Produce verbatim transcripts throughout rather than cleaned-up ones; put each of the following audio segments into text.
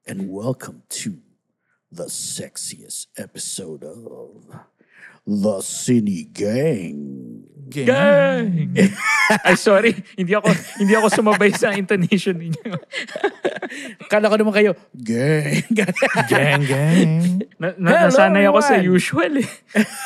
and welcome to the sexiest episode of The Cine Gang. Gang! Ay, sorry. Hindi ako hindi ako sumabay sa intonation ninyo. Kala ko naman kayo, gang. Gang, gang. Na, na, nasanay ako sa usual eh.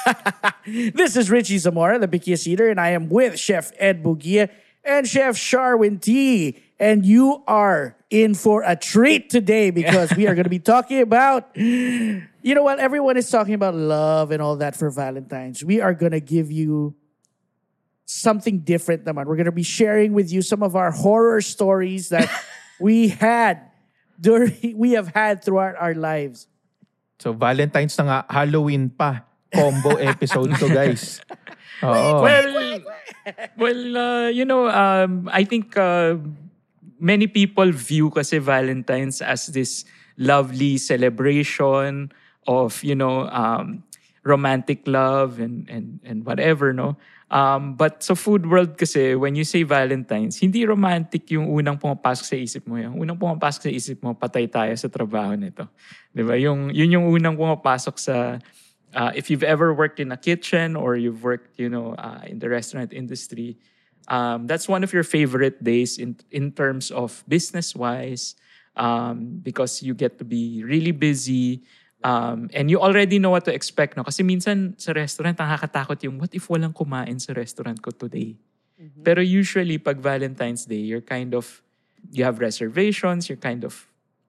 This is Richie Zamora, the Bikias Eater, and I am with Chef Ed Bugia and Chef Sharwin T. And you are in for a treat today because we are going to be talking about, you know what, everyone is talking about love and all that for Valentine's. We are going to give you something different naman. We're going to be sharing with you some of our horror stories that we had during, we have had throughout our lives. So Valentine's na nga, Halloween pa. Combo episode to, guys. Oo. Well, well, uh, you know, um, I think uh, many people view kasi Valentine's as this lovely celebration of, you know, um, romantic love and and and whatever, no? Um, but sa food world kasi, when you say Valentine's, hindi romantic yung unang pumapasok sa isip mo. Yung unang pumapasok sa isip mo, patay tayo sa trabaho nito. Diba? Yung, yun yung unang pumapasok sa, uh, if you've ever worked in a kitchen or you've worked, you know, uh, in the restaurant industry, um, that's one of your favorite days in, in terms of business-wise, um, because you get to be really busy. Um, and you already know what to expect, no? Kasi minsan sa restaurant, nakakatakot yung, what if walang kumain sa restaurant ko today? Mm-hmm. Pero usually, pag Valentine's Day, you're kind of, you have reservations, you're kind of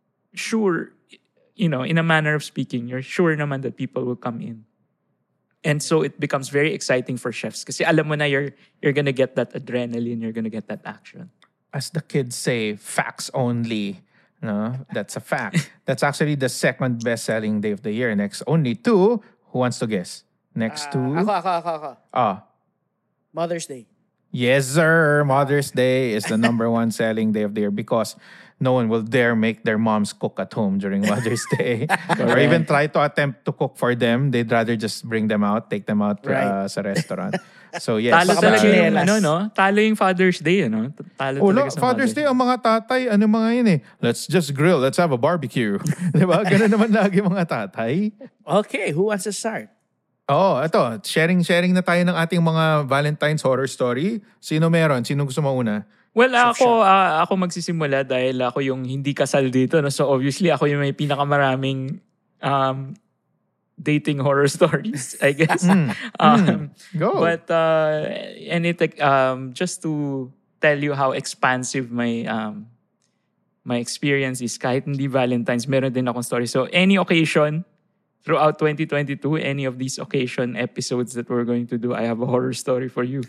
sure, you know, in a manner of speaking, you're sure naman that people will come in. And so it becomes very exciting for chefs kasi alam mo na you're, you're gonna get that adrenaline, you're gonna get that action. As the kids say, facts only. No, that's a fact. That's actually the second best-selling day of the year. Next only to, who wants to guess? Next Uh, to? ako, ako, ako, ako. Ah, Mother's Day. yes, sir. Mother's Day is the number one selling day of the year because no one will dare make their moms cook at home during Mother's Day or even try to attempt to cook for them. They'd rather just bring them out, take them out Right. uh, sa restaurant. So yes. Talo baka talaga yung, machinelas. ano, no? Talo yung Father's Day, ano? Talo Oh, talaga no, sa Father's Day, ang mga tatay, ano mga yun eh. Let's just grill, let's have a barbecue. Diba? Ganun naman lagi mga tatay. Okay, who wants to start? Oo, oh, ito. Sharing, sharing na tayo ng ating mga Valentine's horror story. Sino meron? Sino gusto mauna? Well, ako uh, ako magsisimula dahil ako yung hindi kasal dito. No? So obviously, ako yung may pinakamaraming um, dating horror stories, I guess. Mm. um, Mm. Go. But, uh, and it, um, just to tell you how expansive my um, my experience is, kahit hindi Valentine's, meron din akong story. So any occasion, throughout twenty twenty-two, any of these occasion episodes that we're going to do, I have a horror story for you.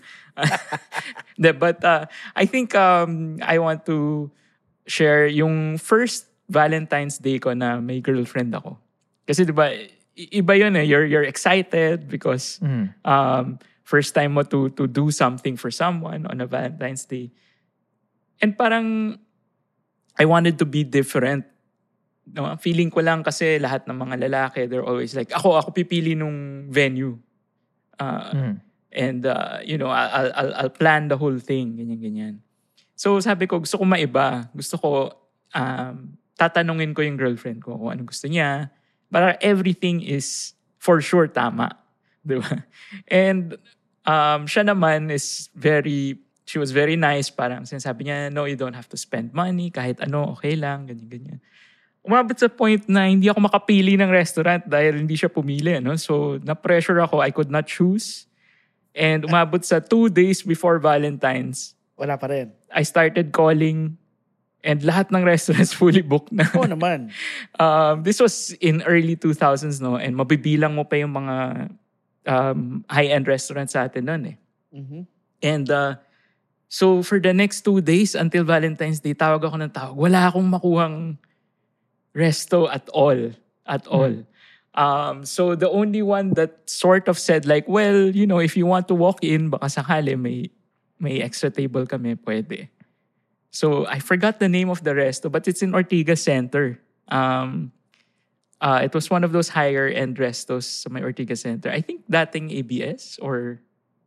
But uh, I think um, I want to share yung first Valentine's Day ko na may girlfriend ako. Kasi diba, i- iba yun eh. You're, you're excited because Mm. um, first time mo to, to do something for someone on a Valentine's Day. And parang I wanted to be different. No, feeling ko lang kasi lahat ng mga lalaki, they're always like, ako, ako pipili nung venue. Uh, Mm. And, uh, you know, I'll, I'll, I'll plan the whole thing. Ganyan, ganyan. So sabi ko, gusto ko maiba. Gusto ko, um, tatanungin ko yung girlfriend ko kung ano gusto niya. Para everything is for sure tama. Di ba? And um, siya naman is very, she was very nice. Parang sinasabi niya, no, you don't have to spend money. Kahit ano, okay lang. Ganyan, ganyan. Umabot sa point na hindi ako makapili ng restaurant dahil hindi siya pumili. No? So, na-pressure ako. I could not choose. And umabot sa two days before Valentine's, Wala pa rin. I started calling and lahat ng restaurants fully booked na. Oo naman. um, this was in early two thousands, no? And mabibilang mo pa yung mga um, high-end restaurants sa atin noon eh. Mhm. And uh, so for the next two days until Valentine's Day, tawag ako ng tawag. Wala akong makuhang resto at all. At all. Um, so the only one that sort of said like, well, you know, if you want to walk in, baka sakali may, may extra table kami, pwede. So I forgot the name of the resto, but it's in Ortigas Center. Um, uh, it was one of those higher end restos sa may Ortigas Center. I think dating A B S or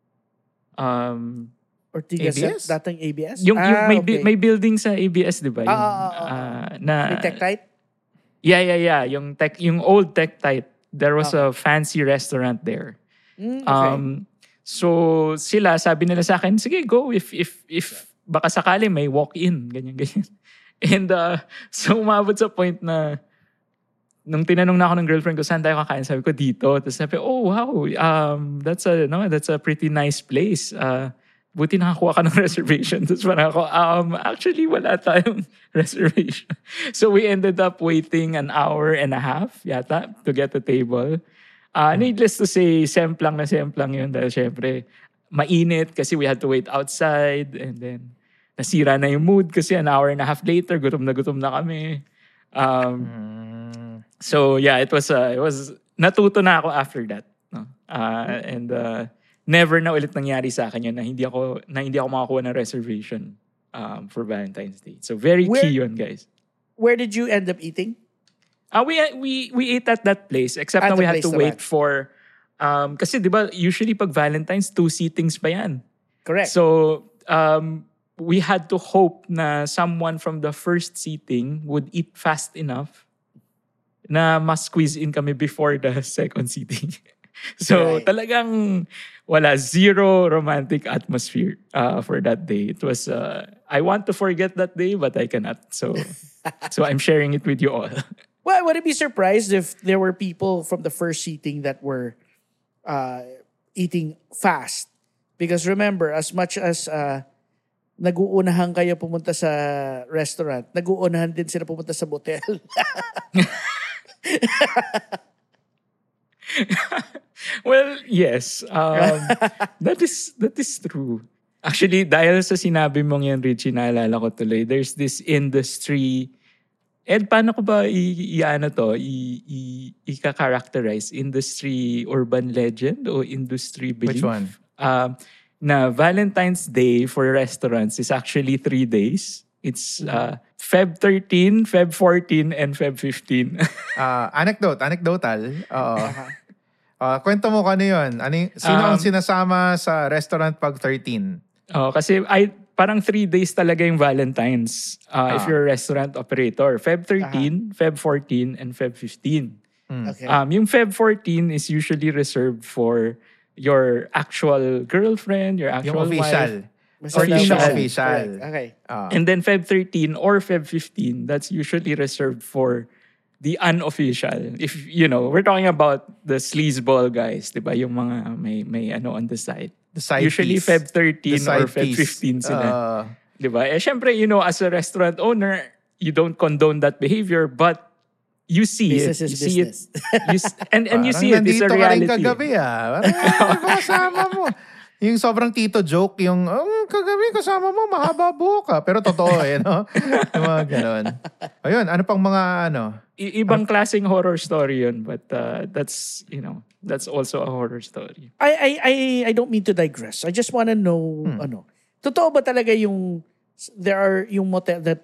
um, Ortigas, A B S? dating A B S? yung, yung Ah, may, okay. bi- may building sa A B S, di ba? Yung, Ah, ah, ah, ah. ah, na, May Tectite? Yeah, yeah, yeah. Yung tech, yung old Tech Tite. There was a fancy restaurant there. Mm, okay. Um, so sila, sabi nila sa akin, sige, go if if if baka sakali may walk-in, ganyan ganyan. And uh, so umabot sa point na nung tinanong na ako ng girlfriend ko, saan tayo kakain? Sabi ko, dito. Tapos sabi, oh wow, um, that's a no, that's a pretty nice place. Uh, buti nakakuha ka ng reservation. Tapos parang ako, um, actually, wala tayong reservation. So we ended up waiting an hour and a half, yata, to get a table. Uh, needless to say, semplang na semplang yun. Dahil syempre, mainit kasi we had to wait outside. And then, nasira na yung mood kasi an hour and a half later, gutom na gutom na kami. Um, so yeah, it was, uh, it was, natuto na ako after that. No? Uh, and, uh, never na ulit nangyari sa akin yun na hindi ako na hindi ako makakuha ng reservation um, for Valentine's Day. So very Where- key yun, guys. Where did you end up eating? Uh, we we we ate at that place except At na the we had place to naman. wait for um kasi 'di ba usually pag Valentine's two seatings pa yan. Correct. So um we had to hope na someone from the first seating would eat fast enough na mas squeeze in kami before the second seating. So Right. talagang wala, zero romantic atmosphere uh, for that day. It was, uh, I want to forget that day but I cannot. So so I'm sharing it with you all. Well, I wouldn't be surprised if there were people from the first seating that were uh, eating fast. Because remember, as much as uh, nag-uunahan kayo pumunta sa restaurant, nag-uunahan din sila pumunta sa motel. Well, yes. Um, that is that is true. Actually, dahil sa sinabi mong yan, Richie, naalala ko tuloy, there's this industry. Ed, paano ko ba i- i-ano to? I- i- i-characterize? Industry urban legend o industry belief? Which one? Um, na Valentine's Day for restaurants is actually three days. It's uh, Feb thirteen, Feb fourteen, and Feb fifteen. Ah, anecdote, anecdotal. Oo. Ah, kwento mo kung ano yun. Ano, y- sino ang Um, sinasama sa restaurant pag thirteen? Oh, kasi I parang three days talaga yung Valentine's uh, if Ah. you're a restaurant operator. Feb thirteen, Feb fourteen, and Feb fifteen. Okay. Um, yung Feb fourteen is usually reserved for your actual girlfriend, your Yung actual official. wife. Mas fourteen official. na official. Correct. Okay. Ah. And then Feb thirteen or Feb fifteen, that's usually reserved for the unofficial. If, you know, we're talking about the sleazeball guys, di ba? Yung mga may, may ano on the side. The side Usually piece. Feb thirteen The or side Feb piece. fifteen sila. Ah. Di ba? Eh, syempre, you know, as a restaurant owner, you don't condone that behavior, but you see Business it. is You see business. it. You s- and and you Parang see it. It's a nandito ka rin reality. kagabi ah. Parang kasama mo. Yung sobrang tito joke, yung oh, kagabi kasama mo, mahaba buhok ka. Pero totoo eh, no? Yung mga ganun. Ayun, ano pang mga ano? I- ibang klaseng horror story yun, but uh, that's, you know, that's also a horror story. I I I I don't mean to digress. I just want to know ano. Totoo ba talaga yung there are yung motel that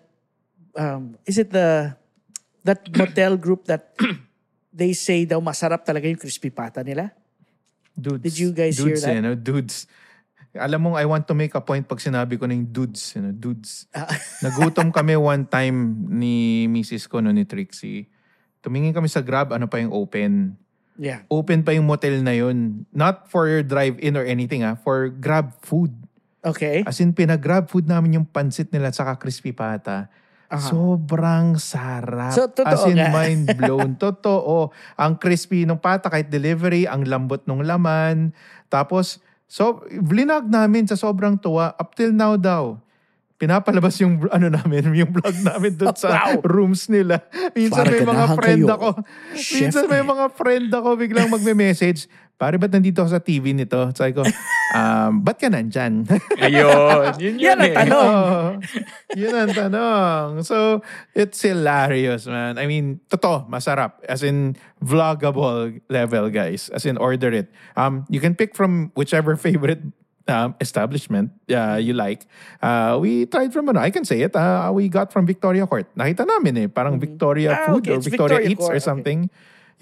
um is it the that motel group that they say daw masarap talaga yung crispy pata nila? Dudes. Did you guys hear dudes, that? Eh, no? Dudes. Alam mo, I want to make a point pag sinabi ko na yung dudes. You know, dudes. Nagutom kami one time ni Missus ko, no, ni Trixie. Tumingin kami sa Grab, ano pa yung open. Yeah. Open pa yung motel na yun. Not for your drive-in or anything, ah. For Grab food. Okay. As in, pinag-Grab food namin yung pansit nila at saka crispy pata. Sobrang sarap. So, totoo As in, nga. mind blown. Totoo. Ang crispy ng pata kahit delivery, ang lambot ng laman. Tapos, so, vlinag namin sa sobrang tuwa. Up till now daw, pinapalabas yung ano namin, yung vlog namin doon sa Wow. rooms nila. Minsan Para may mga ganahan friend kayo. ako. Chef Minsan may mga friend ako biglang magme-message. Pare, ba't nandito ako sa T V nito? Sabi ko, um, ba't ka nandyan? Ayun. Yun yun Yan ang eh. tanong. Oo. Yun ang tanong. So, it's hilarious, man. I mean, totoo, masarap. As in, vloggable level, guys. As in, order it. Um, you can pick from whichever favorite um, establishment uh, you like. Uh, we tried from, ano, I can say it, uh, we got from Victoria Court. Nakita namin eh, parang Victoria Ah, Food okay. or It's Victoria, Victoria Eats Court. or Okay. something.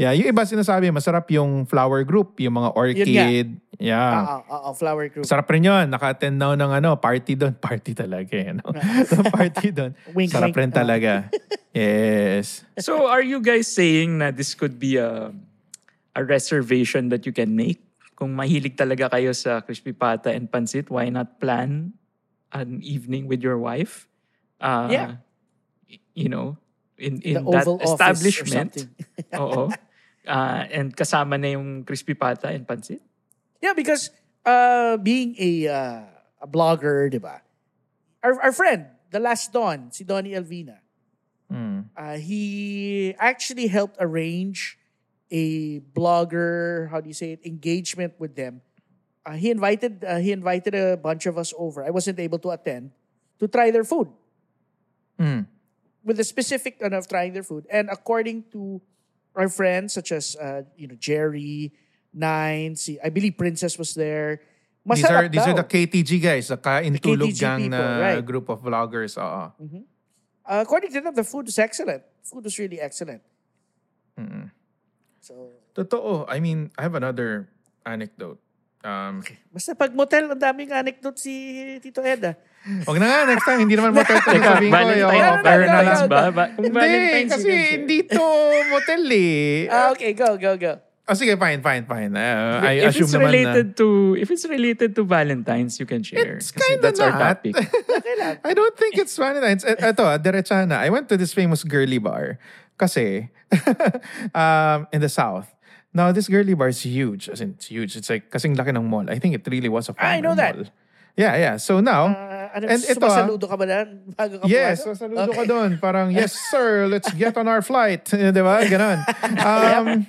Yeah, yung iba sinasabi, masarap yung flower group, yung mga orchid. Yeah. Oo, oo, flower group. Sarap rin yun. Naka-attend now ng ano, party doon. Party talaga eh. No? Party doon. Wink, Sarap wink. rin talaga. Yes. So are you guys saying na this could be a a reservation that you can make? Kung mahilig talaga kayo sa crispy pata and pancit, why not plan an evening with your wife? Uh, Yeah. You know, in, The in that Oval Office or establishment. something. Oo. Uh, and kasama na yung crispy pata and pancit? Yeah, because uh, being a uh, a blogger, di ba? Our, our friend, the last Don, si Donnie Alvina, Mm. uh, he actually helped arrange a blogger, how do you say it, engagement with them. Uh, he invited uh, he invited a bunch of us over. I wasn't able to attend to try their food Mm. with the specific kind of trying their food. And according to our friends such as uh, you know Jerry, Nine, si, I believe Princess was there. These are, Masarap these are daw. the K T G guys, the Kain Tulog K T G Gang people, na right. group of vloggers. Oo. Uh, according to them, the food is excellent. Food was really excellent. So, Totoo. I mean, I have another anecdote. Um, basta pag motel, ang daming anecdote si Tito Ed ah. Wag na nga, next time, hindi naman motel to Teka, sabihin ko. Valentine Ayoko, no, no, fair no, na no, lang. no. ba? ba? Kung Hindi, Valentine's, kasi you can share. hindi to motel eh. Ah, okay, go, go, go. Oh, sige, fine, fine, fine. Uh, I if assume it's naman related na... to if it's related to Valentine's, you can share. It's Kasi kinda that's our not. topic. I don't think it's Valentine's. E- Eto, ah, diretsa na. I went to this famous girly bar. Kasi, um, in the South. Now, this girly bar is huge. As in, it's huge. It's like, kasing laki ng mall. I think it really was a Ah, I know former that. mall. Yeah, yeah. So now, Uh, ano, and ito ah, sumasaludo ka ba na? Bago ka yes, pumasok? so saludo ka doon. Parang, yes sir, let's get on our flight. Di ba? Ganon. Um,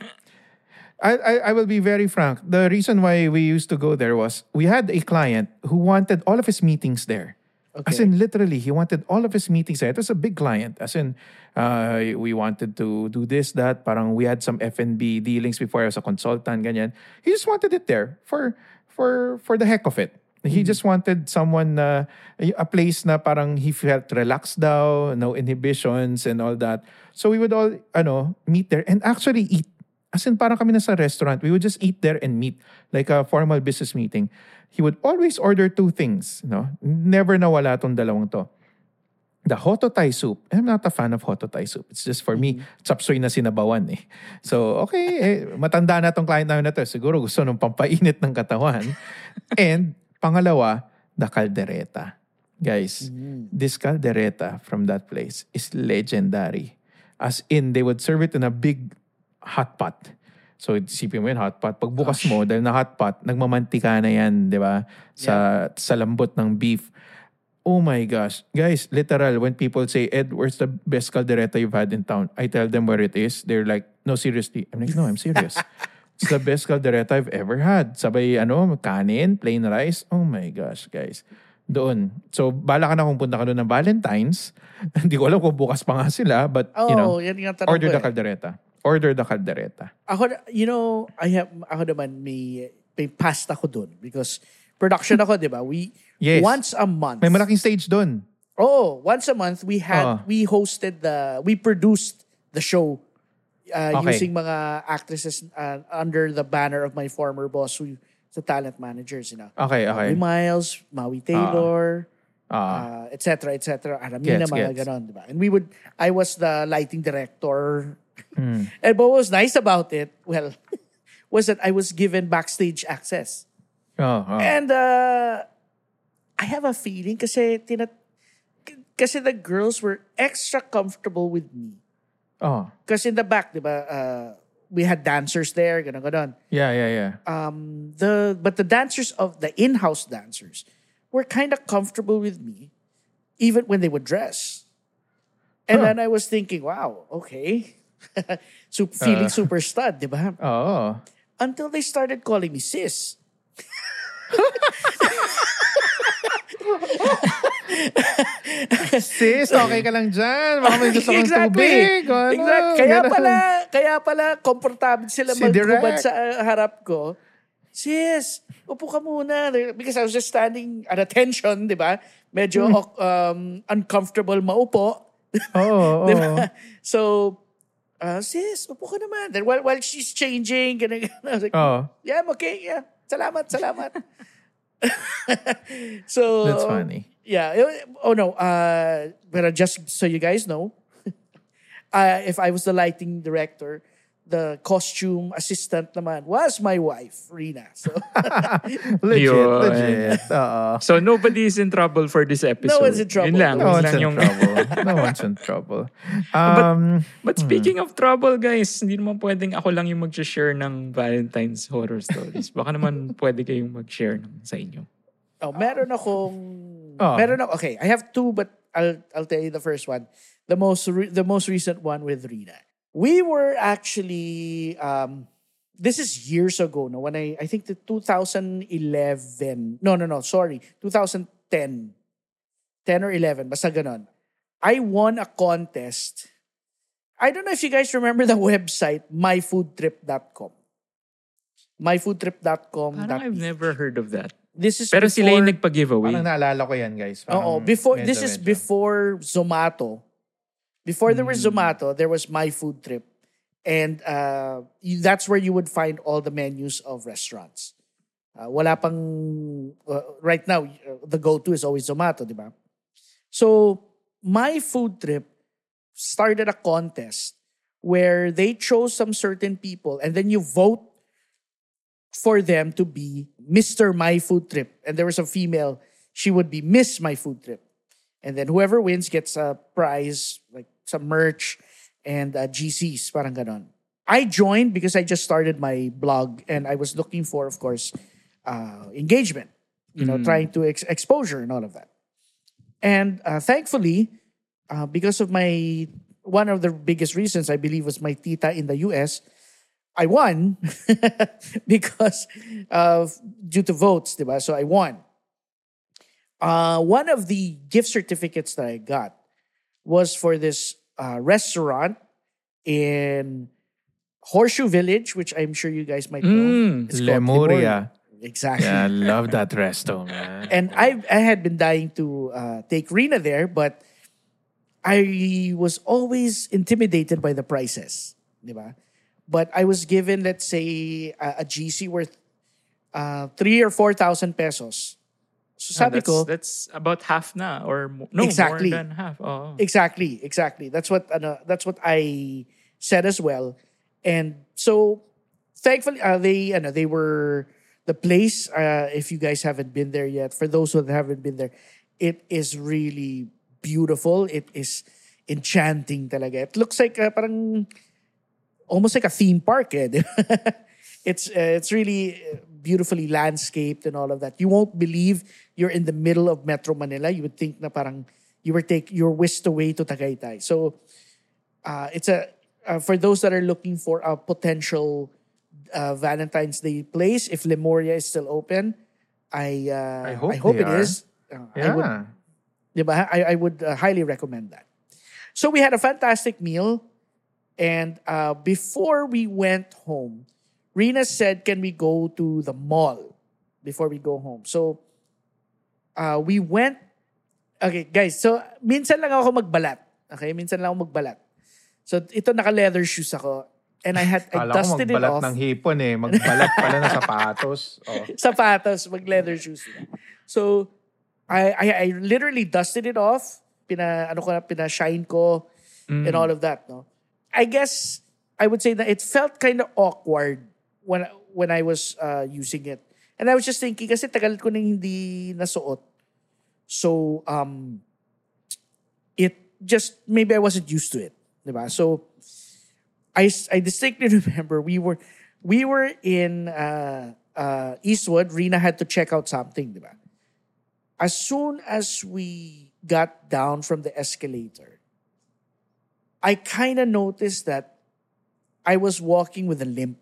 I, I, I will be very frank. The reason why we used to go there was we had a client who wanted all of his meetings there. As Okay. in, literally, he wanted all of his meetings there. It was a big client. As in, uh, we wanted to do this, that. Parang we had some F and B dealings before I was a consultant, ganyan. He just wanted it there for for for the heck of it. He just wanted someone, uh, a place na parang he felt relaxed daw, no inhibitions and all that. So we would all, ano, meet there and actually eat. As in, parang kami na sa restaurant. We would just eat there and meet. Like a formal business meeting. He would always order two things. No? Never nawala tong dalawang to. The Hototai soup. I'm not a fan of Hototai soup. It's just for me, chapsoy na sinabawan eh. So, okay, eh, matanda na tong client namin na to. Siguro gusto nung pampainit ng katawan. And, pangalawa, the caldereta. Guys, this caldereta from that place is legendary. As in, they would serve it in a big hot pot. So, isipin mo yun, hot pot. Pagbukas mo, dahil na hot pot, nagmamantika na yan, di ba? Sa, sa lambot ng beef. Oh my gosh. Guys, literal, when people say, Ed, where's the best caldereta you've had in town? I tell them where it is. They're like, no, seriously. I'm like, no, I'm serious. It's the best caldereta I've ever had. Sabay, ano, kanin, plain rice. Oh my gosh, guys. Doon. So, bala ka na kung punta ka doon ng Valentine's. Hindi ko alam kung bukas pa nga sila. But, Oh, you know, yan yung tanong order ko the eh. caldereta. Order the caldereta. Ako, you know, I have, ako naman may, may past ako dun because production ako, di ba? We, Yes. once a month. May malaking stage doon. Oh, once a month we had, Oo. we hosted the, we produced the show uh, Okay. using mga actresses uh, under the banner of my former boss who the talent managers, you know. Okay, okay. Maui Miles, Maui Taylor, Ah. uh, et cetera, et cetera. Aramina, Gets, mga gets. ganon, di ba? And we would, I was the lighting director. Hmm. And what was nice about it, well, was that I was given backstage access. Oh, oh. And uh, I have a feeling kasi, tinat kasi the girls were extra comfortable with me. oh. Kasi in the back, di ba, uh, we had dancers there, ganon, ganon. Yeah, yeah, yeah. Um, the but the dancers of the in-house dancers were kind of comfortable with me, even when they would dress. And Huh. then I was thinking, wow, okay, so feeling Uh. super stud, di ba? Oo. Until they started calling me sis. Sis, okay ka lang dyan. Baka may gusto kang tubig. o ano, Exactly. Kaya ganun. pala, kaya pala komportable sila Si magkubad Direk. sa uh, harap ko. Sis, upo ka muna. Because I was just standing at attention, di ba? Medyo Hmm. um, uncomfortable maupo. Oo, oo. Di ba? So, uh, sis, upo ka naman. Then while, while she's changing, ganun, ganun, I was like, Oh, yeah, I'm okay. Yeah. Salamat, salamat. So that's funny. yeah. it- Oh no. Uh, but uh, just so you guys know, uh, if I was the lighting director, the costume assistant naman was my wife, Rina. So Legit, Yun. legit. Oo. So nobody is in trouble for this episode. one's in trouble. Yun lang. No yun one's lang in yung... trouble. No one's in trouble. Um, But speaking of trouble, guys, hindi naman pwedeng ako lang yung mag-share ng Valentine's horror stories. Baka naman pwede kayong mag-share ng sa inyo. oh, meron akong Oh. meron ako. Okay, I have two, but I'll I'll tell you the first one. The most re- the most recent one with Rina. We were actually um this is years ago, no, when I I think the twenty eleven. No, no, no, sorry. twenty ten. ten or eleven, basta ganon. I won a contest. I don't know if you guys remember the website my food trip dot com. my food trip dot com. Parang I've never heard of that. This is Pero before, sila yung nagpa-giveaway. parang naalala ko yan, guys. Parang Oo, before medyo, this is medyo. before Zomato. Before there was Hmm. Zomato, there was My Food Trip. And uh, you- that's where you would find all the menus of restaurants. Uh, wala pang uh, right now uh, the go-to is always Zomato, di ba? So, My Food Trip started a contest where they chose some certain people and then you vote for them to be Mister My Food Trip. And there was a female, she would be Miss My Food Trip. And then whoever wins gets a prize, like some merch and uh, G Cs, parang ganon. I joined because I just started my blog and I was looking for, of course, uh, engagement, you know, trying to ex- exposure and all of that. And uh, thankfully, uh, because of my, one of the biggest reasons I believe was my tita in the U S, I won because of due to votes, diba? So I won. Uh, one of the gift certificates that I got was for this uh, restaurant in Horseshoe Village, which I'm sure you guys might know. Mm, It's called Lemuria. Exactly. Yeah, I love that resto, man. And I I had been dying to uh, take Rina there, but I was always intimidated by the prices, diba? But I was given, let's say, a, a G C worth uh, three or four thousand pesos. So Ah, sabi that's, ko, that's about half na or mo- no Exactly. more than half. Oh. exactly, exactly. That's what ano, that's what I said as well. And so, thankfully, uh, they ano, they were the place. Uh, if you guys haven't been there yet, for those who haven't been there, it is really beautiful. It is enchanting talaga. It looks like uh, parang almost like a theme park. Eh? it's uh, it's really beautifully landscaped and all of that. You won't believe you're in the middle of Metro Manila. You would think na parang you were take you're whisked away to Tagaytay. So uh, it's a uh, for those that are looking for a potential uh, Valentine's Day place. If Lemuria is still open, I uh, I hope I hope they it are. is. Uh, I would Yeah. Diba? I, I would uh, highly recommend that. So we had a fantastic meal. And uh, before we went home, Rina said, can we go to the mall before we go home? So uh, we went. Okay, guys. So minsan lang ako magbalat. Okay? Minsan lang ako magbalat. So ito naka-leather shoes ako. And I had, I Kala ko dusted it magbalat off. ng hipon eh. Magbalat pala ng sapatos. Oh. Sapatos, mag-leather shoes. So, I, I I literally dusted it off. Pina, ano ko na, pina-shine ko and all of that, no? I guess I would say that it felt kind of awkward when when I was uh, using it. And I was just thinking, kasi tagal ko nang hindi nasuot. So, um, it just, maybe I wasn't used to it. Diba? So, I, I distinctly remember we were we were in uh, uh, Eastwood. Rina had to check out something, diba? As soon as we got down from the escalator, I kind of noticed that I was walking with a limp.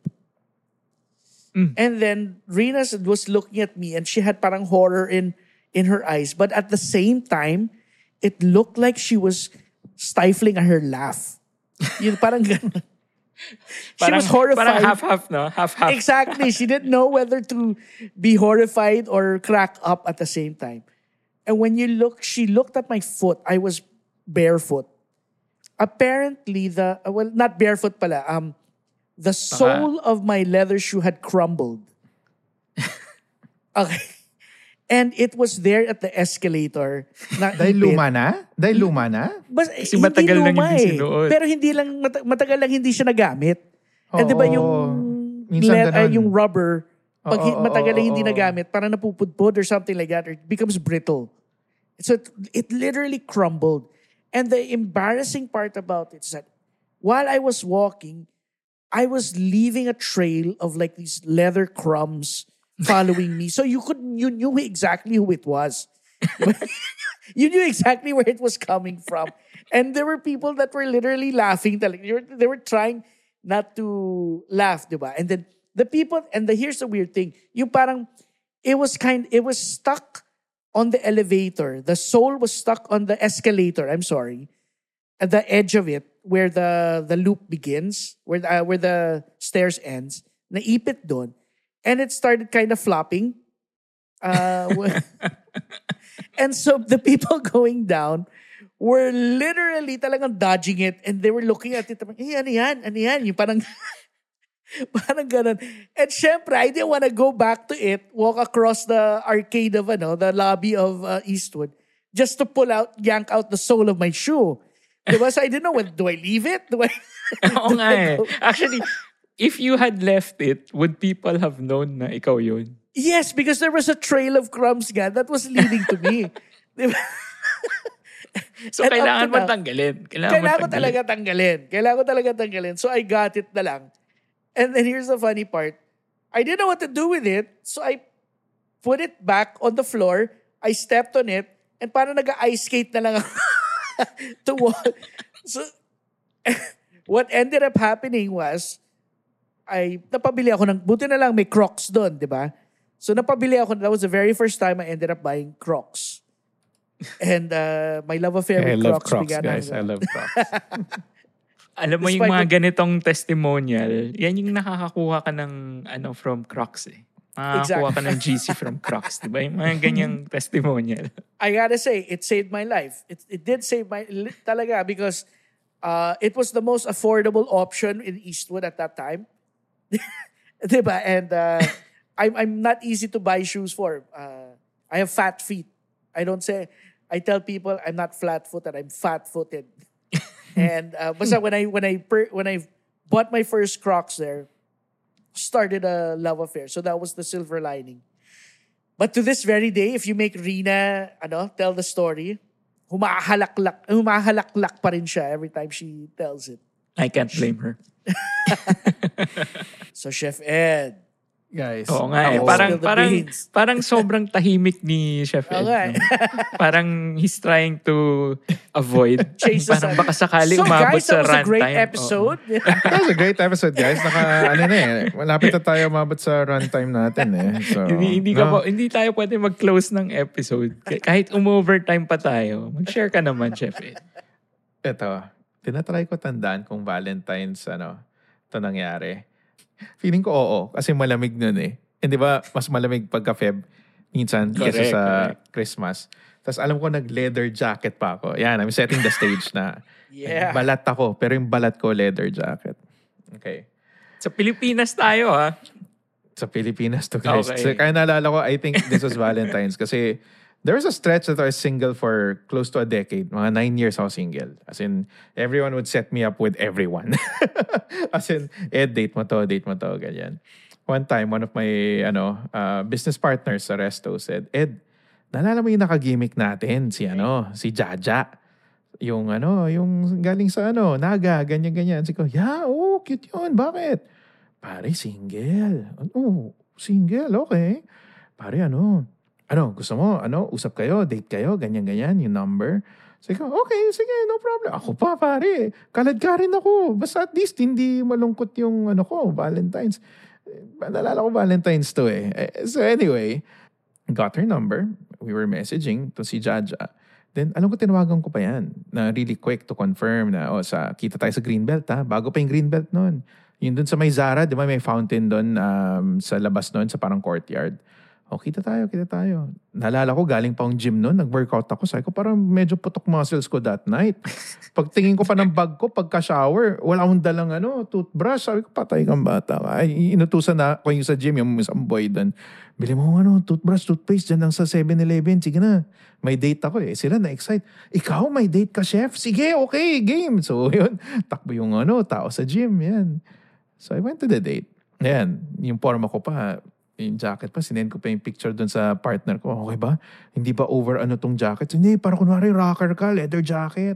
And then Rina was looking at me and she had parang horror in in her eyes. But at the same time, it looked like she was stifling her laugh. Yun, parang ganun. She Parang, was horrified. Parang half-half, no? Half-half. Exactly. She didn't know whether to be horrified or crack up at the same time. And when you look, she looked at my foot. I was barefoot. apparently the, uh, well, not barefoot pala, um, the sole of my leather shoe had crumbled. Okay. And it was there at the escalator. Na Dahil ipit. luma na? Dahil luma na? Bas, Kasi hindi matagal lang luma hindi eh. sinuot. Pero hindi lang, mata- matagal lang hindi siya nagamit. And di ba Oo. yung, Minsan le- ay, ganun. yung rubber, pag Oo, hi- oo, matagal lang oo, hindi oo. nagamit, parang napupudpud or something like that, or it becomes brittle. So it, it literally crumbled. And the embarrassing part about it is that while I was walking, I was leaving a trail of like these leather crumbs following me. So you could you knew exactly who it was. You knew exactly where it was coming from. And there were people that were literally laughing. They were, they were trying not to laugh, diba? And then the people, and the, here's the weird thing. Yung parang, it was kind, it was stuck on the elevator. The sole was stuck on the escalator, I'm sorry. At the edge of it, where the the loop begins, where the, uh, where the stairs ends, naipit doon. And it started kind of flopping. Uh, and so the people going down were literally talagang dodging it, and they were looking at it. Eh, ano yan? Ano yan? Yung parang, parang ganun. And syempre, I didn't want to go back to it, walk across the arcade of, ano, the lobby of uh, Eastwood, just to pull out, yank out the sole of my shoe. Diba? So I didn't know, when, do I leave it? Do I, Oo do nga I eh. go? Actually, if you had left it, would people have known na ikaw yun? Yes, because there was a trail of crumbs nga that was leading to me. Diba? So And up kailangan to mo now, tanggalin. Kailangan, Kailangan mo ko tanggalin. talaga tanggalin. Kailangan ko talaga tanggalin. So I got it na lang. And then here's the funny part. I didn't know what to do with it. So I put it back on the floor. I stepped on it. And parang nag-ice skate na lang ako to walk. So what ended up happening was, ay napabili ako ng, buti na lang may Crocs doon, di ba? So napabili ako, that was the very first time I ended up buying Crocs. And uh, my love affair I with love Crocs, Crocs, began. guys. I hanggang- love Crocs. Alam mo yung Despite mga what- ganitong testimonial, yan yung nakakakuha ka ng ano from Crocs eh. Makakakuha Exactly. ka ng G C from Crocs, di ba? Yung mga ganyang testimonial. I gotta say, it saved my life. It, it did save my, li- talaga, because uh, it was the most affordable option in Eastwood at that time. Diba? And uh, I'm, I'm not easy to buy shoes for. Uh, I have fat feet. I don't say, I tell people I'm not flat-footed, I'm fat-footed. And uh, basta when I, when I, per, when I bought my first Crocs there, started a love affair. So that was the silver lining. But to this very day, if you make Rina, ano, tell the story, humahalaklak, humahalaklak pa rin siya every time she tells it. I can't blame her. So Chef Ed, Guys. Oo nga eh. ako- Parang, Spill the parang, beans. parang sobrang tahimik ni Chef Ed. Oo nga eh. no? Parang he's trying to avoid. Chase the Parang sun. baka sakali So umabot guys, sa that was a runtime. great Oo. episode. That was a great episode, guys. Naka, ano na eh. Malapit na tayo umabot sa runtime natin eh. So, hindi, hindi, ka no? pa, hindi tayo pwede mag-close ng episode. Kahit um-overtime pa tayo, mag-share ka naman, Chef Ed. Ito, tinatry ko tandaan kung Valentine's, ano, ito nangyari. Feeling ko oo, kasi malamig nun eh. Hindi ba, mas malamig pagka-Feb minsan kaysa Correct, sa correct. Christmas. Tapos alam ko nag-leather jacket pa ako. Yan, I'm setting the stage na. Yeah. Balat ako, pero yung balat ko leather jacket. Okay. Sa Pilipinas tayo, ha? Sa Pilipinas to, guys. Okay. So, kaya naalala ko, I think this was Valentine's kasi there was a stretch that I was single for close to a decade. Mga nine years ako single. As in, everyone would set me up with everyone. As in, Ed, date mo to, date mo to, ganyan. One time, one of my ano uh, business partners sa resto said, Ed, naalala mo yung nakagimik natin, si ano, si Jaja. Yung ano, yung galing sa ano, Naga, ganyan-ganyan. Sige ko, yeah, oh, cute yun. Bakit? Pare, single. Oh, single, okay. Pare, ano, ano, gusto mo, ano, usap kayo, date kayo, ganyan-ganyan, yung number. Sige ko, okay, sige, no problem. Ako pa, pare, kalad ka rin ako. Basta at least, hindi malungkot yung, ano ko, Valentine's. Nalala ko Valentine's to eh. So anyway, got her number. We were messaging to si Jaja. Then, alam ko, tinawagan ko pa yan na really quick to confirm na, oh, sa, kita tayo sa Greenbelt ha. Bago pa yung Greenbelt noon. Yung dun sa may Zara, di ba may fountain doon um, sa labas noon, sa parang courtyard. O, kita tayo, kita tayo. Naalala ko, galing pa akong gym noon, nag-workout ako. Sabi ko, parang medyo putok muscles ko that night. Pagtingin ko pa ng bag ko, pagka-shower, wala akong dalang ano, toothbrush. Sabi ko, patay kang bata. Ay, inutusan na ako yung sa gym, yung isang boy doon. Bili mo ano, toothbrush, toothpaste, dyan lang sa seven eleven. Sige na, may date ako eh. Sila na-excite. Ikaw, may date ka, chef? Sige, okay, game. So, yun, takbo yung ano, tao sa gym. Yan. So, I went to the date. Yan, yung forma ko pa, yung jacket pa, sinend ko pa yung picture dun sa partner ko. Okay ba? Hindi ba over ano tong jacket? Hindi, para kunwari rocker ka, leather jacket.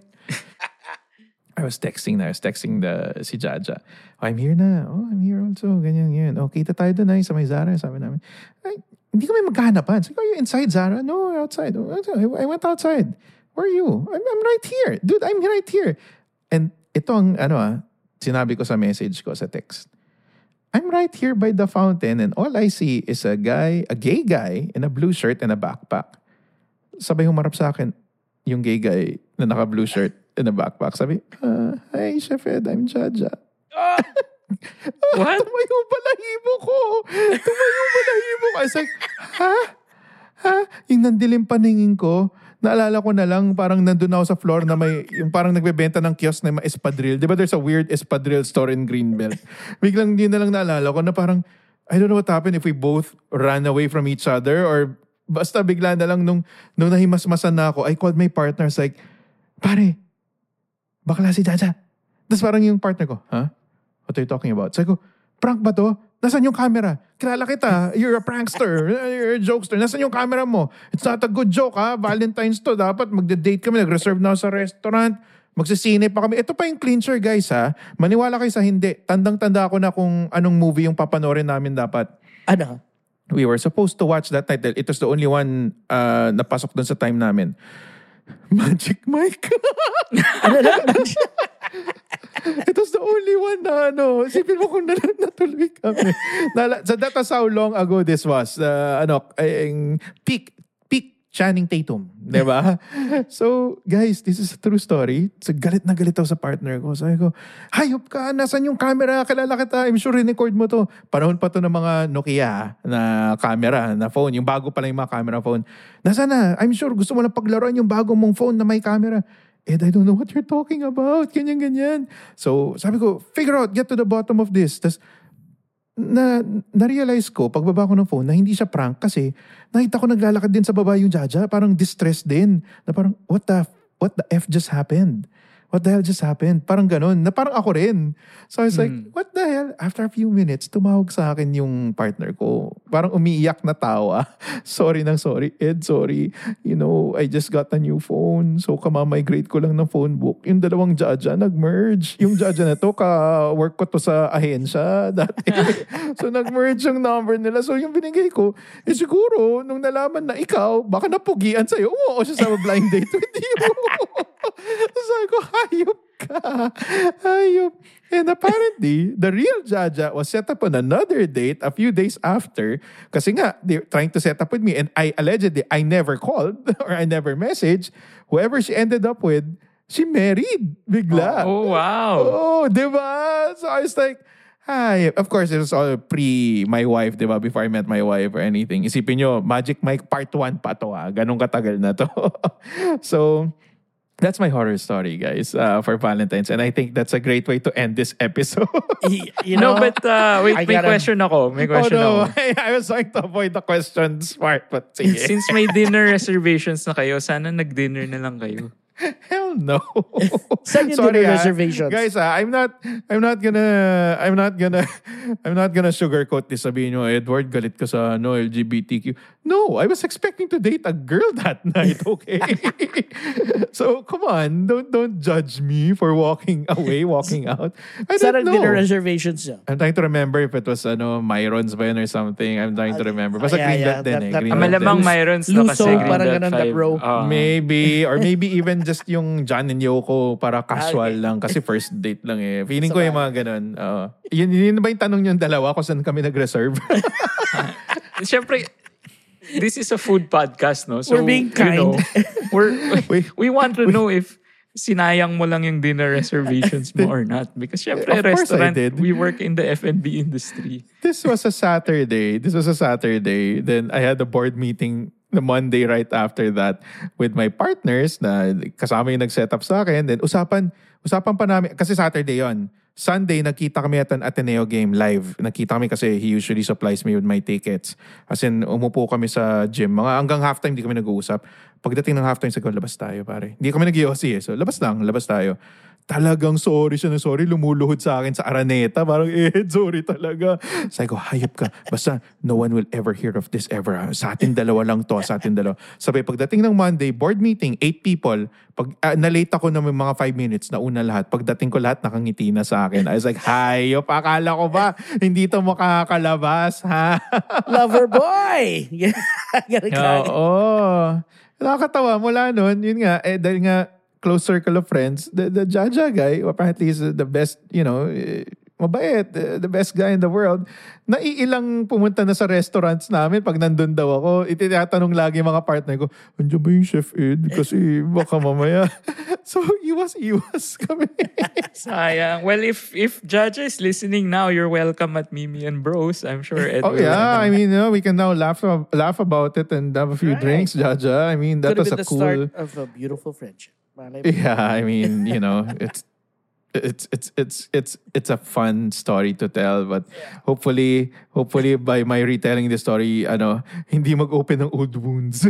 I was texting na. I was texting the, si Jaja. Oh, I'm here na. Oh, I'm here also. Ganyan, ganyan. Oh, kita tayo dun ay sa may Zara. Sabi namin, ay, hindi kami magkahanapan. Sabi ko, are you inside Zara? No, outside. Oh, I went outside. Where are you? I'm, I'm right here. Dude, I'm right here. And ito ang, ano ah, sinabi ko sa message ko sa text. I'm right here by the fountain and all I see is a guy, a gay guy in a blue shirt and a backpack. Sabay humarap sa akin yung gay guy na naka-blue shirt and a backpack. Sabi, uh, hi, Chef Ed, I'm Jaja. Ah! What? Tumayo balahibo ko. Tumayo balahibo ko. I was like, ha? Ha? Yung nandilim paningin ko, naalala ko na lang, parang nandun ako sa floor na may, yung parang nagbebenta ng kiosk na may espadrille. Di ba there's a weird espadrille store in Greenbelt? Biglang yun na lang naalala ko na parang, I don't know what happened if we both ran away from each other or basta bigla na lang nung, nung nahimasmasan na ako, I called my partner, like, pare, bakla si Jaja. Tapos parang yung partner ko, huh? What are you talking about? Sabi ko, prank ba to? Nasaan yung camera? Kilala kita. You're a prankster. You're a jokester. Nasaan yung camera mo? It's not a good joke, ha? Valentine's to. Dapat magde-date kami. Nag-reserve na ako sa restaurant. Magsisine pa kami. Ito pa yung clincher, guys, ha? Maniwala kayo sa hindi. Tandang-tanda ako na kung anong movie yung papanorin namin dapat. Ano? We were supposed to watch that night. It was the only one uh, napasok dun sa time namin. Magic Mike. Ano na? It was the only one na ano. Isipin mo kung nat- natuloy kami. Nala- so that was how long ago this was. Uh, ano, ang peak, peak Channing Tatum. Diba? So, guys, this is a true story. So, galit na galit ako sa partner ko. Sabi ko, hayop ka, nasan yung camera? Kilala kita. I'm sure record mo to. Panahon pa to ng mga Nokia na camera, na phone. Yung bago pa lang yung mga camera phone. Nasaan na? I'm sure gusto mo lang paglaruan yung bago mong phone na may camera. Ed, I don't know what you're talking about. Ganyan, ganyan. So, sabi ko, figure out, get to the bottom of this. Tapos, na, na-realize ko, pagbaba ko ng phone, na hindi siya prank kasi nakita ko naglalakad din sa baba yung Jaja. Parang distressed din. Na parang, what the, what the F just happened? What the hell just happened? Parang ganun. Na parang ako rin. So I was like, Hmm. what the hell? After a few minutes, tumawag sa akin yung partner ko. Parang umiiyak na tawa. Sorry nang sorry. Ed, sorry. You know, I just got a new phone. So kamamigrate ko lang ng phone book. Yung dalawang Jaja nag-merge. Yung Jaja na to, ka-work ko to sa ahensya dati. So nag-merge yung number nila. So yung binigay ko, eh siguro, nung nalaman na ikaw, baka napugian sa'yo, umuo siya sa blind date with you. Sabi ko, hayop ka. Hayop. And apparently, the real Jaja was set up on another date a few days after. Kasi nga, they're trying to set up with me. And I allegedly, I never called or I never messaged. Whoever she ended up with, she married. Bigla. Oh, wow. Oh, diba? So I was like, hi. Of course, it was all pre my wife, diba? Before I met my wife or anything. Isipin nyo, Magic Mike part one pa to, ah. Ganun katagal na to. So, that's my horror story, guys, uh, for Valentine's. And I think that's a great way to end this episode. Y- you know, No, but uh, wait, I may gotta- question ako. May Oh, question no. ako. I, I was trying to avoid the questions part, but sige. Since may dinner reservations na kayo, sana nag-dinner na lang kayo. Hell no. Send you Sorry, dinner ah. reservations. Guys, ah, I'm not I'm not gonna I'm not gonna I'm not gonna sugarcoat this. Sabihin nyo, Edward, galit ka sa no L G B T Q. No, I was expecting to date a girl that night, okay? So, come on, don't don't judge me for walking away, walking out. I Saan don't ang dinner know. reservations niya? I'm trying to remember if it was ano Myron's ba yun or something. I'm trying to remember. Basta yeah, Green yeah, Dot din that- eh. that- Green Ah, Dot malamang din. Myrons na kasi Luso, Green parang Dot ganun, five. that row. Ah. Maybe, or maybe even just yung John and Yoko para casual Okay. lang kasi first date lang eh. Feeling So, ko yung mga ganun. Oo. yun, yun ba yung tanong yung dalawa kung saan kami nag-reserve? Siyempre, this is a food podcast, no? So, We're being you know, kind. we're, We- we want to know if sinayang mo lang yung dinner reservations mo or not. Because syempre, Of course I restaurant, did. we work in the F and B industry. This was a Saturday. This was a Saturday. Then I had a board meeting the Monday right after that with my partners na kasama yung nag-set up sa akin. Then usapan, usapan pa namin, kasi Saturday yon. Sunday, nakita kami at an Ateneo game live. Nakita kami kasi he usually supplies me with my tickets. As in, umupo kami sa gym. Mga hanggang halftime, di kami nag-uusap. Pagdating ng halftime, sabi ko, labas tayo, pare. Hindi kami nag-iossi eh. So, labas lang, labas tayo. Talagang sorry siya na sorry. Lumuluhod sa akin sa Araneta. Parang, eh, sorry talaga. Sabi ko, hayop ka. Basta, no one will ever hear of this ever. Ha? Sa atin dalawa lang to. Sa atin dalawa. Sabi, pagdating ng Monday, board meeting, eight people. Pag uh, na-late ako ng mga five minutes, na una lahat. Pagdating ko lahat, nakangiti na sa akin. I was like, hayop, akala ko ba? Hindi to makakalabas, ha? Lover boy! Ganun Oo. Nakakatawa. Mula nun, yun nga, eh, dahil nga, close circle of friends, the, the Jaja guy, apparently is the best, you know, eh, mabait, the, the best guy in the world. Naiilang pumunta na sa restaurants namin pag nandun daw ako. Itinatanong lagi mga partner ko, andiyan ba yung Chef Ed? Kasi baka mamaya. So, iwas-iwas kami. Sayang. Well, if if Jaja is listening now, you're welcome at Mimi and Bros. I'm sure Ed Oh will- yeah, I mean, you know, we can now laugh laugh about it and have a few Right. drinks, Jaja. I mean, that Could was have been a the cool... start of a beautiful friendship. Malay mo. Yeah, I mean, you know, it's it's it's it's it's it's a fun story to tell, but hopefully hopefully by my retelling the story, ano, hindi mag-open ng old wounds.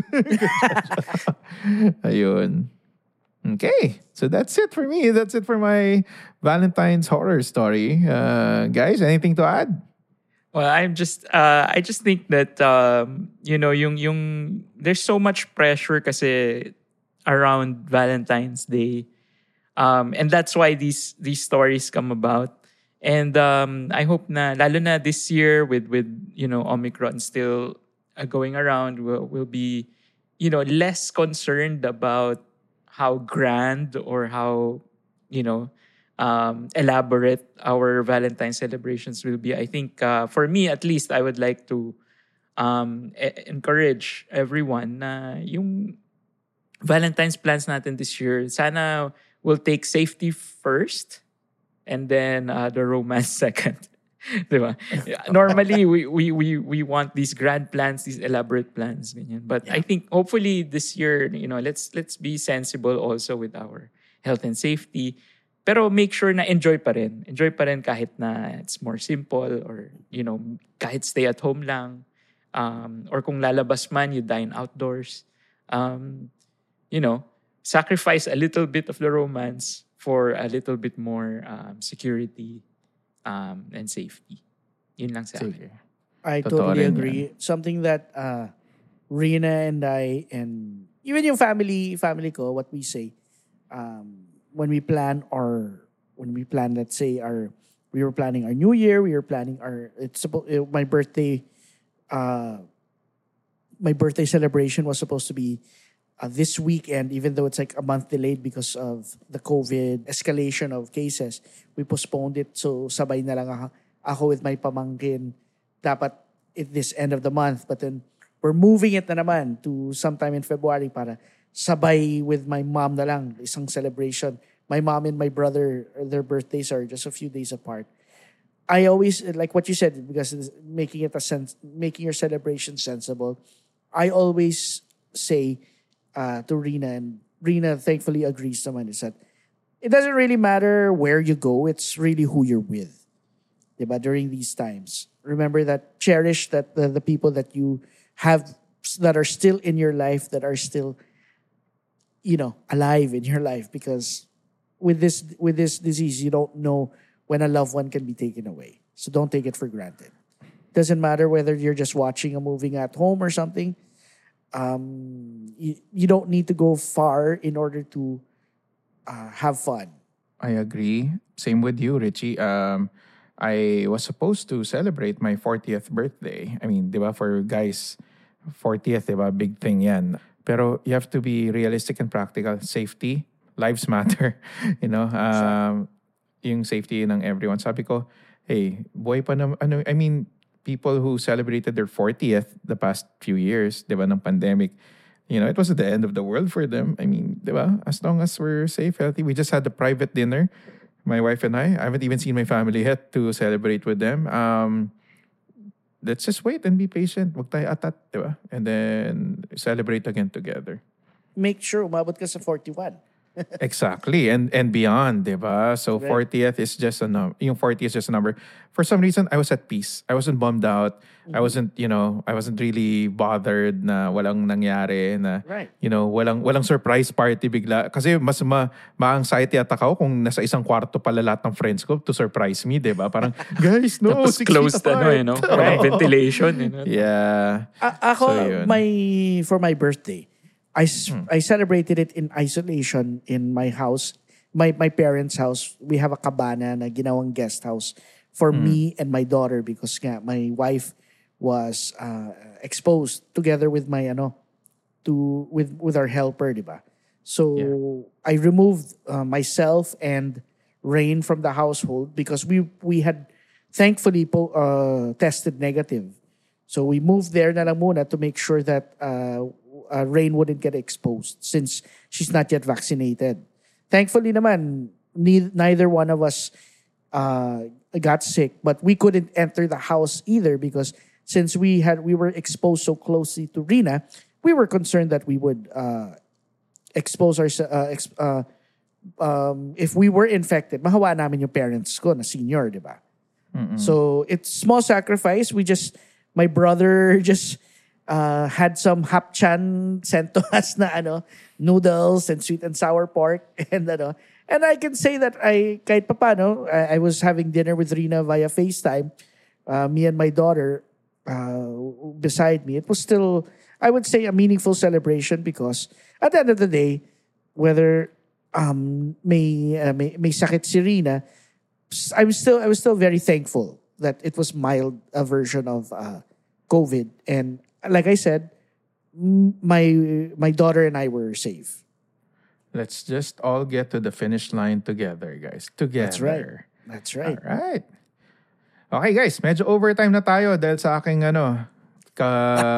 Ayun. Okay, so that's it for me. That's it for my Valentine's horror story. Uh, guys, anything to add? Well, I'm just uh I just think that um you know yung yung there's so much pressure kasi around Valentine's Day. Um and that's why these these stories come about. And um I hope na lalo na this year with with you know Omicron still uh, going around, we'll, we'll be you know less concerned about how grand or how you know um, elaborate our Valentine celebrations will be. I think uh, for me at least, I would like to um, e- encourage everyone na yung Valentine's plans natin this year, sana we'll take safety first and then uh, the romance second. Diba? Normally, we, we we we want these grand plans, these elaborate plans. Ganyan. But I think hopefully this year, you know, let's let's be sensible also with our health and safety. Pero make sure na enjoy pa rin. Enjoy pa rin kahit na it's more simple or, you know, kahit stay at home lang. Um, or kung lalabas man, you dine outdoors. Um, you know, sacrifice a little bit of the romance for a little bit more um, security um, and safety. Yun lang sa akin. Sige. I Totoo totally rin agree. Something that uh, Rina and I and even yung family family ko, what we say, um, when we plan our when we plan, let's say our we were planning our new year, we were planning our it's supposed my birthday, uh, my birthday celebration was supposed to be uh, this weekend, even though it's like a month delayed because of the COVID escalation of cases, we postponed it. So sabay na lang ako, ako with my pamangkin dapat at this end of the month. But then we're moving it na naman to sometime in February para sabay with my mom na lang, isang celebration. My mom and my brother, their birthdays are just a few days apart. I always, like what you said, because it's making it a sense, making your celebration sensible. I always say uh, to Rina, and Rina thankfully agrees naman, is that it doesn't really matter where you go, it's really who you're with. Diba? During these times. Remember that, cherish that the, the people that you have, that are still in your life, that are still, you know, alive in your life, because with this with this disease, you don't know when a loved one can be taken away. So don't take it for granted. Doesn't matter whether you're just watching a movie at home or something. Um, you, you don't need to go far in order to uh, have fun. I agree. Same with you, Richie. Um, I was supposed to celebrate my fortieth birthday. I mean, di ba, for guys, fortieth, di ba, big thing yan. Pero you have to be realistic and practical. Safety, lives matter. You know, um, yung safety ng everyone. Sabi ko, hey, boy pa na, ano, I mean, people who celebrated their fortieth the past few years, di ba, ng pandemic, you know, it wasn't the end of the world for them. I mean, diba? As long as we're safe, healthy. We just had the private dinner, my wife and I. I haven't even seen my family yet to celebrate with them. Um, let's just wait and be patient. Wag tayo atat, diba? And then celebrate again together. Make sure umabot ka sa forty-one. Exactly. And and beyond, diba? So Right. fortieth is just a number. Yung forty is just a number. For some reason, I was at peace. I wasn't bummed out. I wasn't, you know, I wasn't really bothered na walang nangyari na, Right. you know, walang walang surprise party bigla. Kasi mas ma, ma-anxiety attack ako kung nasa isang kwarto pala lahat ng friends ko to surprise me, diba? Parang, guys, no, Tapos six closed feet ano apart. eh, no? Walang ventilation. You know? Yeah. A- ako, So, yun. my for my birthday, I s- I celebrated it in isolation in my house, my my parents' house. We have a cabana na ginawang guest house for me and my daughter because nga my wife was uh, exposed together with my ano to with with our helper, di ba? So I removed uh, myself and Rain from the household because we we had thankfully po, uh, tested negative. So we moved there na lang muna to make sure that uh, uh, Rain wouldn't get exposed since she's not yet vaccinated. Thankfully naman, ne- neither one of us uh, got sick, but we couldn't enter the house either because since we had we were exposed so closely to Rina, we were concerned that we would uh, expose our uh, ex- uh, um, if we were infected, mahawa namin yung parents ko na senior, di ba? So it's small sacrifice. We just my brother just uh, had some hapchan sent to us na ano noodles and sweet and sour pork and ano. And I can say that I kahit papano I, I was having dinner with Rina via FaceTime, uh, me and my daughter uh, beside me. It was still I would say a meaningful celebration because at the end of the day, whether um, may, uh, may may sakit si Rina, I was still I was still very thankful that it was mild a version of uh, COVID, and like I said, m- my my daughter and I were safe. Let's just all get to the finish line together, guys. Together. That's right. That's right. All right. Okay, guys. Medyo overtime na tayo dahil sa aking ano, ka,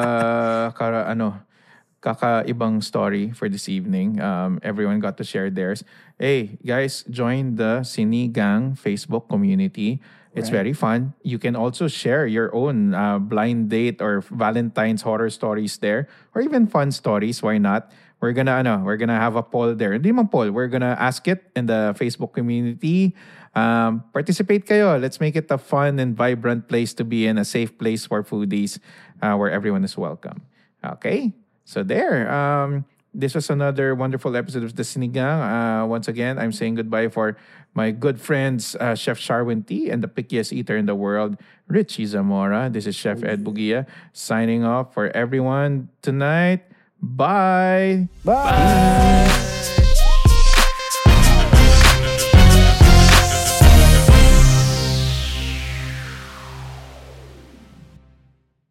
ka ano, kakaibang story for this evening. Um, everyone got to share theirs. Hey, guys, join the Sinigang Facebook community. It's Right. very fun. You can also share your own uh, blind date or Valentine's horror stories there, or even fun stories. Why not? We're gonna ano, we're gonna have a poll there. Hindi man poll. We're gonna ask it in the Facebook community. Um, participate kayo. Let's make it a fun and vibrant place to be in, a safe place for foodies, uh, where everyone is welcome. Okay. So there, um, this was another wonderful episode of The Sinigang. Uh, once again, I'm saying goodbye for my good friends, uh, Chef Sharwin T and the pickiest eater in the world, Richie Zamora. This is Chef Ed Bugia signing off for everyone tonight. Bye. Bye.